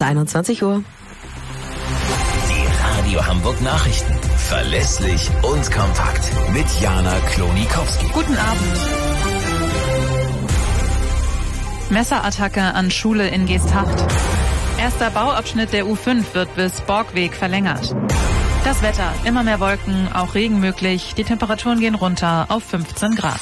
21 Uhr. Die Radio Hamburg Nachrichten. Verlässlich und kompakt. Mit Jana Klonikowski. Guten Abend. Messerattacke an Schule in Geesthacht. Erster Bauabschnitt der U5 wird bis Borgweg verlängert. Das Wetter, immer mehr Wolken, auch Regen möglich. Die Temperaturen gehen runter auf 15 Grad.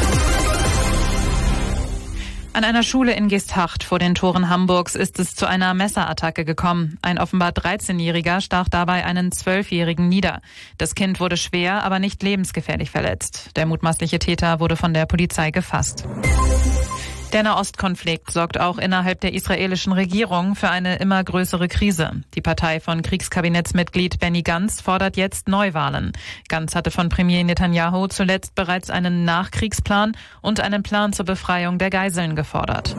An einer Schule in Geesthacht vor den Toren Hamburgs ist es zu einer Messerattacke gekommen. Ein offenbar 13-Jähriger stach dabei einen 12-Jährigen nieder. Das Kind wurde schwer, aber nicht lebensgefährlich verletzt. Der mutmaßliche Täter wurde von der Polizei gefasst. Der Nahostkonflikt sorgt auch innerhalb der israelischen Regierung für eine immer größere Krise. Die Partei von Kriegskabinettsmitglied Benny Gantz fordert jetzt Neuwahlen. Gantz hatte von Premier Netanyahu zuletzt bereits einen Nachkriegsplan und einen Plan zur Befreiung der Geiseln gefordert.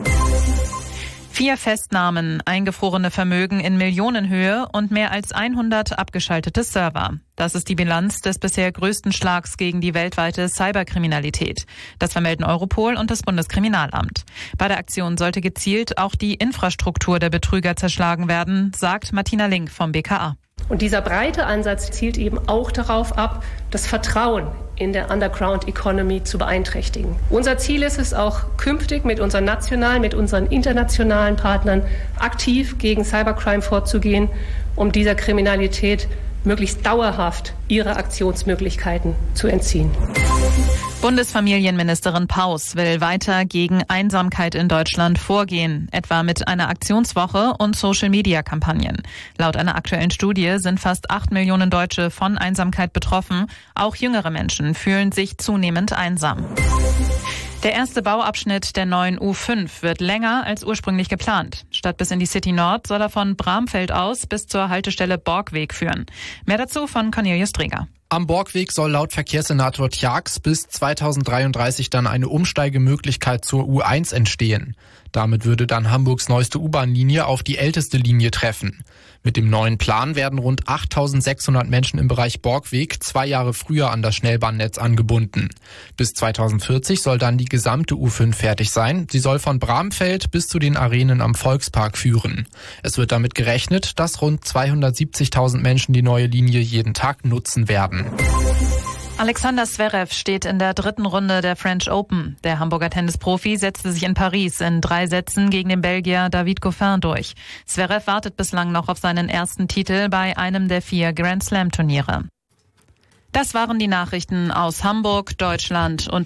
4 Festnahmen, eingefrorene Vermögen in Millionenhöhe und mehr als 100 abgeschaltete Server. Das ist die Bilanz des bisher größten Schlags gegen die weltweite Cyberkriminalität. Das vermelden Europol und das Bundeskriminalamt. Bei der Aktion sollte gezielt auch die Infrastruktur der Betrüger zerschlagen werden, sagt Martina Link vom BKA. Und dieser breite Ansatz zielt eben auch darauf ab, das Vertrauen in der Underground Economy zu beeinträchtigen. Unser Ziel ist es auch künftig mit unseren nationalen, mit unseren internationalen Partnern aktiv gegen Cybercrime vorzugehen, um dieser Kriminalität möglichst dauerhaft ihre Aktionsmöglichkeiten zu entziehen. Bundesfamilienministerin Paus will weiter gegen Einsamkeit in Deutschland vorgehen, etwa mit einer Aktionswoche und Social-Media-Kampagnen. Laut einer aktuellen Studie sind fast 8 Millionen Deutsche von Einsamkeit betroffen. Auch jüngere Menschen fühlen sich zunehmend einsam. Der erste Bauabschnitt der neuen U5 wird länger als ursprünglich geplant. Statt bis in die City Nord soll er von Bramfeld aus bis zur Haltestelle Borgweg führen. Mehr dazu von Cornelius Dreger. Am Borgweg soll laut Verkehrssenator Tjax bis 2033 dann eine Umsteigemöglichkeit zur U1 entstehen. Damit würde dann Hamburgs neueste U-Bahn-Linie auf die älteste Linie treffen. Mit dem neuen Plan werden rund 8.600 Menschen im Bereich Borgweg 2 Jahre früher an das Schnellbahnnetz angebunden. Bis 2040 soll dann die gesamte U5 fertig sein. Sie soll von Bramfeld bis zu den Arenen am Volkspark führen. Es wird damit gerechnet, dass rund 270.000 Menschen die neue Linie jeden Tag nutzen werden. Alexander Zverev steht in der 3. Runde der French Open. Der Hamburger Tennisprofi setzte sich in Paris in 3 Sätzen gegen den Belgier David Goffin durch. Zverev wartet bislang noch auf seinen ersten Titel bei einem der 4 Grand Slam Turniere. Das waren die Nachrichten aus Hamburg, Deutschland und